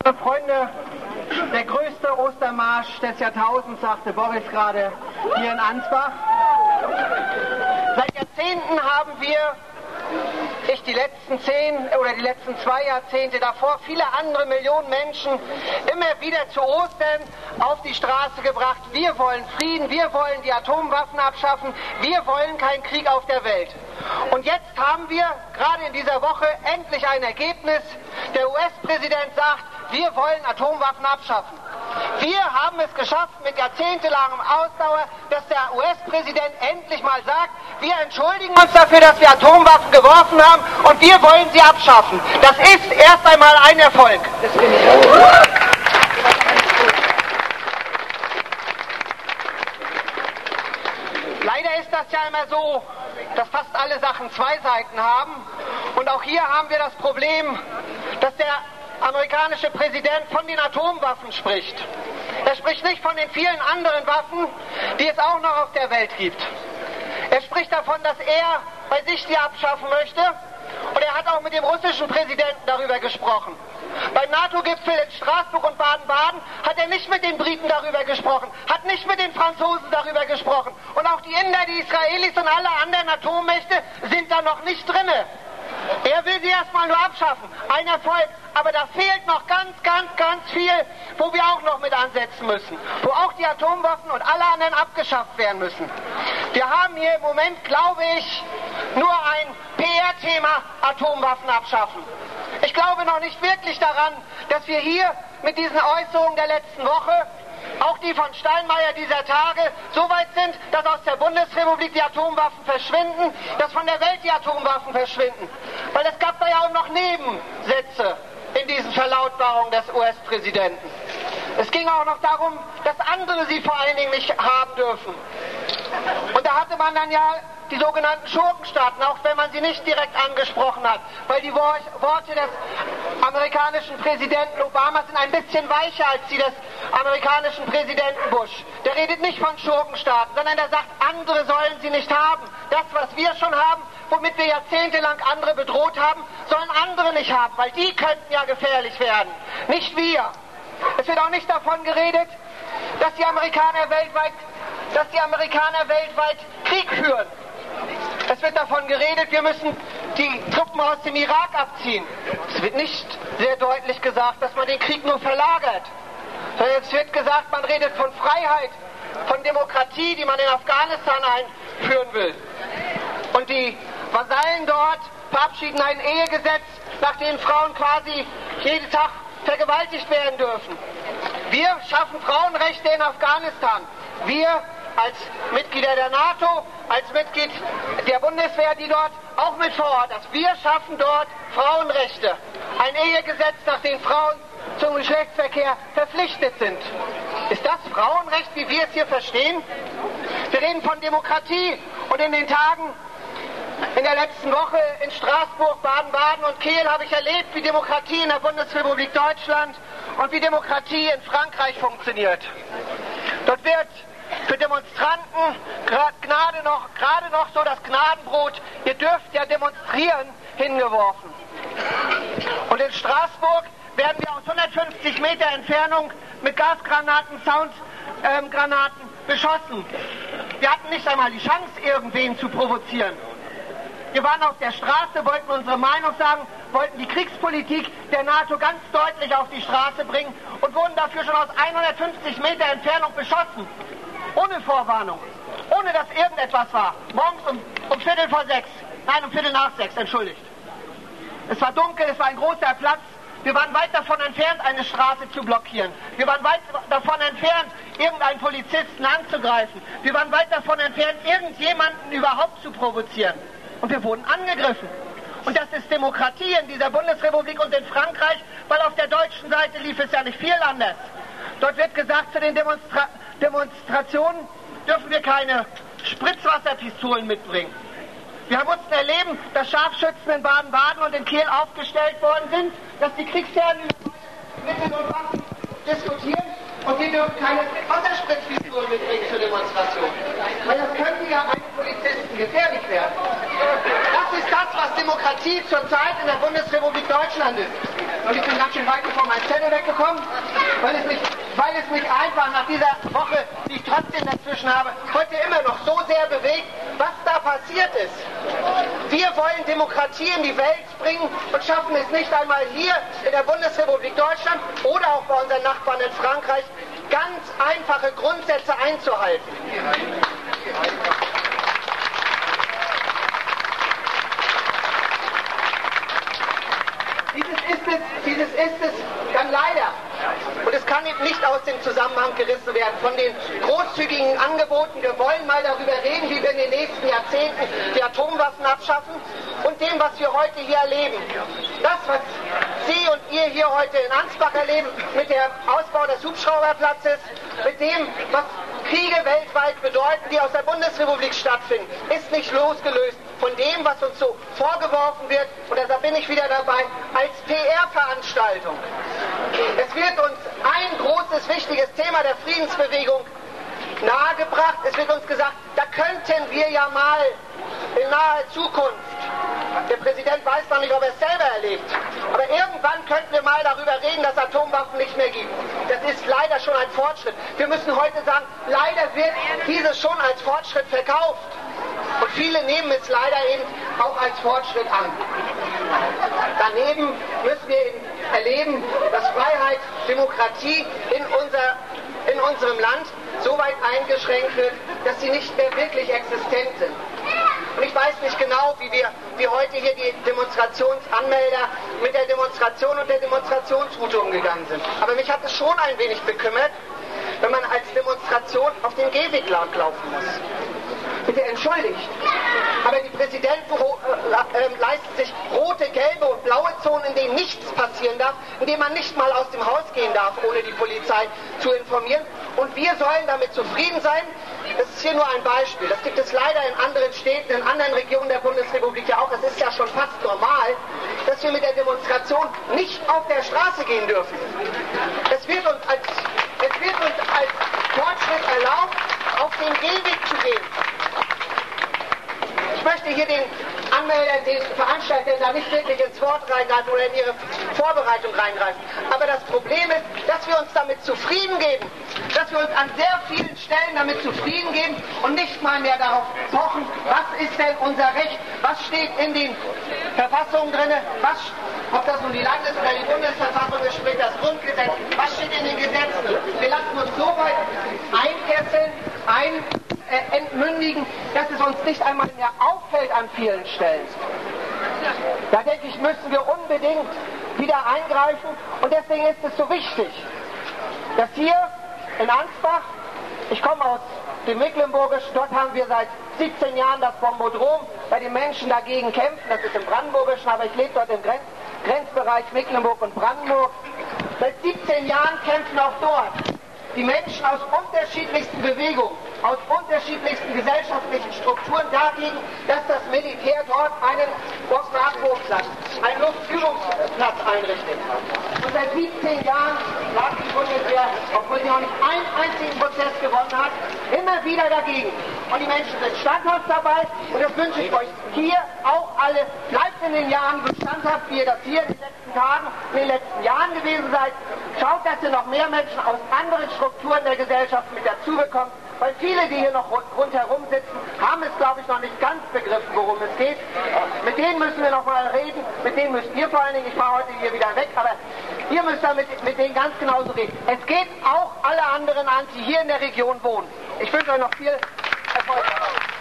Freunde, der größte Ostermarsch des Jahrtausends, sagte Boris gerade hier in Ansbach. Seit Jahrzehnten haben wir, die letzten 2 Jahrzehnte davor, viele andere Millionen Menschen immer wieder zu Ostern auf die Straße gebracht. Wir wollen Frieden, wir wollen die Atomwaffen abschaffen, wir wollen keinen Krieg auf der Welt. Und jetzt haben wir gerade in dieser Woche endlich ein Ergebnis. Der US-Präsident sagt, wir wollen Atomwaffen abschaffen. Wir haben es geschafft mit jahrzehntelangem Ausdauer, dass der US-Präsident endlich mal sagt, wir entschuldigen uns dafür, dass wir Atomwaffen geworfen haben und wir wollen sie abschaffen. Das ist erst einmal ein Erfolg. Leider ist das ja immer so, dass fast alle Sachen zwei Seiten haben. Und auch hier haben wir das Problem, dass der amerikanische Präsident von den Atomwaffen spricht. Er spricht nicht von den vielen anderen Waffen, die es auch noch auf der Welt gibt. Er spricht davon, dass er bei sich die abschaffen möchte. Und er hat auch mit dem russischen Präsidenten darüber gesprochen. Beim NATO-Gipfel in Straßburg und Baden-Baden hat er nicht mit den Briten darüber gesprochen, hat nicht mit den Franzosen darüber gesprochen. Und auch die Inder, die Israelis und alle anderen Atommächte sind da noch nicht drinne. Er will sie erstmal nur abschaffen. Ein Erfolg. Aber da fehlt noch ganz viel, wo wir auch noch mit ansetzen müssen. Wo auch die Atomwaffen und alle anderen abgeschafft werden müssen. Wir haben hier im Moment, glaube ich, nur ein PR-Thema, Atomwaffen abschaffen. Ich glaube noch nicht wirklich daran, dass wir hier mit diesen Äußerungen der letzten Woche, auch die von Steinmeier dieser Tage, so weit sind, dass aus der Bundesrepublik die Atomwaffen verschwinden, dass von der Welt die Atomwaffen verschwinden. Weil es gab da ja auch noch Nebensätze in diesen Verlautbarungen des US-Präsidenten. Es ging auch noch darum, dass andere sie vor allen Dingen nicht haben dürfen. Und da hatte man dann ja die sogenannten Schurkenstaaten, auch wenn man sie nicht direkt angesprochen hat, weil die Worte des amerikanischen Präsidenten Obama sind ein bisschen weicher als die des amerikanischen Präsidenten Bush. Der redet nicht von Schurkenstaaten, sondern der sagt, andere sollen sie nicht haben. Das, was wir schon haben, womit wir jahrzehntelang andere bedroht haben, sollen andere nicht haben, weil die könnten ja gefährlich werden, nicht wir. Es wird auch nicht davon geredet, dass die Amerikaner weltweit Krieg führen. Es wird davon geredet, wir müssen die Truppen aus dem Irak abziehen. Es wird nicht sehr deutlich gesagt, dass man den Krieg nur verlagert. Sondern es wird gesagt, man redet von Freiheit, von Demokratie, die man in Afghanistan einführen will. Und die Vasallen dort verabschieden ein Ehegesetz, nach dem Frauen quasi jeden Tag vergewaltigt werden dürfen. Wir schaffen Frauenrechte in Afghanistan. Wir als Mitglieder der NATO, als Mitglied der Bundeswehr, die dort auch mit vor Ort ist. Wir schaffen dort Frauenrechte. Ein Ehegesetz, nach dem Frauen zum Geschlechtsverkehr verpflichtet sind. Ist das Frauenrecht, wie wir es hier verstehen? Wir reden von Demokratie und in den Tagen in der letzten Woche in Straßburg, Baden-Baden und Kehl habe ich erlebt, wie Demokratie in der Bundesrepublik Deutschland und wie Demokratie in Frankreich funktioniert. Dort wird für Demonstranten gerade noch so das Gnadenbrot, ihr dürft ja demonstrieren, hingeworfen. Und in Straßburg werden wir aus 150 Meter Entfernung mit Gasgranaten, Soundgranaten beschossen. Wir hatten nicht einmal die Chance, irgendwen zu provozieren. Wir waren auf der Straße, wollten unsere Meinung sagen, wollten die Kriegspolitik der NATO ganz deutlich auf die Straße bringen und wurden dafür schon aus 150 Meter Entfernung beschossen. Ohne Vorwarnung, ohne dass irgendetwas war. Morgens um Viertel vor 6, nein, um Viertel nach 6, entschuldigt. Es war dunkel, es war ein großer Platz. Wir waren weit davon entfernt, eine Straße zu blockieren. Wir waren weit davon entfernt, irgendeinen Polizisten anzugreifen. Wir waren weit davon entfernt, irgendjemanden überhaupt zu provozieren. Und wir wurden angegriffen. Und das ist Demokratie in dieser Bundesrepublik und in Frankreich, weil auf der deutschen Seite lief es ja nicht viel anders. Dort wird gesagt, zu den Demonstrationen dürfen wir keine Spritzwasserpistolen mitbringen. Wir mussten erleben, dass Scharfschützen in Baden-Baden und in Kehl aufgestellt worden sind, dass die Kriegsherren über Mittel und Waffen diskutieren und wir dürfen keine Wasserspritzpistolen mitbringen zur Demonstration. Weil das könnte ja einem Polizisten gefährlich werden. Das ist das, was Demokratie zurzeit in der Bundesrepublik Deutschland ist. Und ich bin ganz schön weit von meinem Zettel weggekommen, weil es mich einfach nach dieser Woche, die ich trotzdem dazwischen habe, heute immer noch so sehr bewegt, was da passiert ist. Wir wollen Demokratie in die Welt bringen und schaffen es nicht einmal hier in der Bundesrepublik Deutschland oder auch bei unseren Nachbarn in Frankreich, ganz einfache Grundsätze einzuhalten. Dieses ist es dann leider. Und es kann eben nicht aus dem Zusammenhang gerissen werden von den großzügigen Angeboten. Wir wollen mal darüber reden, wie wir in den nächsten Jahrzehnten die Atomwaffen abschaffen und dem, was wir heute hier erleben. Das, was Sie und ihr hier heute in Ansbach erleben, mit dem Ausbau des Hubschrauberplatzes, mit dem, was Kriege weltweit bedeuten, die aus der Bundesrepublik stattfinden, ist nicht losgelöst von dem, was uns so vorgeworfen wird, und deshalb bin ich wieder dabei, als PR-Veranstaltung. Es wird uns ein großes, wichtiges Thema der Friedensbewegung nahegebracht. Es wird uns gesagt, da könnten wir ja mal in naher Zukunft, der Präsident weiß noch nicht, ob er es selber erlebt, aber irgendwann könnten wir mal darüber reden, dass Atomwaffen nicht mehr gibt. Das ist leider schon ein Fortschritt. Wir müssen heute sagen, leider wird dieses schon als Fortschritt verkauft. Und viele nehmen es leider eben auch als Fortschritt an. Daneben müssen wir eben erleben, dass Freiheit, Demokratie in unserem Land so weit eingeschränkt wird, dass sie nicht mehr wirklich existent sind. Und ich weiß nicht genau, wie heute hier die Demonstrationsanmelder mit der Demonstration und der Demonstrationsroute umgegangen sind. Aber mich hat es schon ein wenig bekümmert, wenn man als Demonstration auf den Gehweg laufen muss. Bitte entschuldigt, aber die Präsidenten leisten sich rote, gelbe und blaue Zonen, in denen nichts passieren darf, in denen man nicht mal aus dem Haus gehen darf, ohne die Polizei zu informieren. Und wir sollen damit zufrieden sein. Das ist hier nur ein Beispiel. Das gibt es leider in anderen Städten, in anderen Regionen der Bundesrepublik ja auch. Es ist ja schon fast normal, dass wir mit der Demonstration nicht auf der Straße gehen dürfen. Es wird uns als Fortschritt erlaubt, auf den Gehweg zu gehen. Ich möchte hier den Anmeldern, den Veranstaltern da nicht wirklich ins Wort reingreifen oder in ihre Vorbereitung reingreifen. Aber das Problem ist, dass wir uns damit zufrieden geben. Dass wir uns an sehr vielen Stellen damit zufrieden geben und nicht mal mehr darauf pochen, was ist denn unser Recht, was steht in den Verfassungen drin, ob das nun die Landes- oder die Bundesverfassung ist, sprich das Grundgesetz, was steht in den Gesetzen. Wir lassen uns so weit einkesseln, entmündigen, dass es uns nicht einmal mehr auffällt an vielen Stellen. Da denke ich, müssen wir unbedingt wieder eingreifen, und deswegen ist es so wichtig, dass hier in Ansbach, ich komme aus dem Mecklenburgischen, dort haben wir seit 17 Jahren das Bombodrom, bei den Menschen dagegen kämpfen, das ist im Brandenburgischen, aber ich lebe dort im Grenzbereich Mecklenburg und Brandenburg. Seit 17 Jahren kämpfen auch dort die Menschen aus unterschiedlichsten Bewegungen, aus unterschiedlichsten gesellschaftlichen Strukturen dagegen, dass das Militär dort einen Bosnien-Abwurfplatz, einen Luftübungsplatz einrichtet. Und seit 17 Jahren lag die Bundeswehr, obwohl sie noch nicht einen einzigen Prozess gewonnen hat, immer wieder dagegen. Und die Menschen sind standhaft dabei, und das wünsche ich euch hier auch alle. Bleibt in den Jahren so standhaft, wie ihr das hier in den letzten Tagen, in den letzten Jahren gewesen seid. Schaut, dass ihr noch mehr Menschen aus anderen Strukturen der Gesellschaft mit dazu bekommt, weil viele, die hier noch rundherum sitzen, haben es, glaube ich, noch nicht ganz begriffen, worum es geht. Mit denen müssen wir noch mal reden, mit denen müsst ihr vor allen Dingen, ich fahre heute hier wieder weg, aber ihr müsst da mit denen ganz genauso reden. Es geht auch alle anderen an, die hier in der Region wohnen. Ich wünsche euch noch viel Erfolg.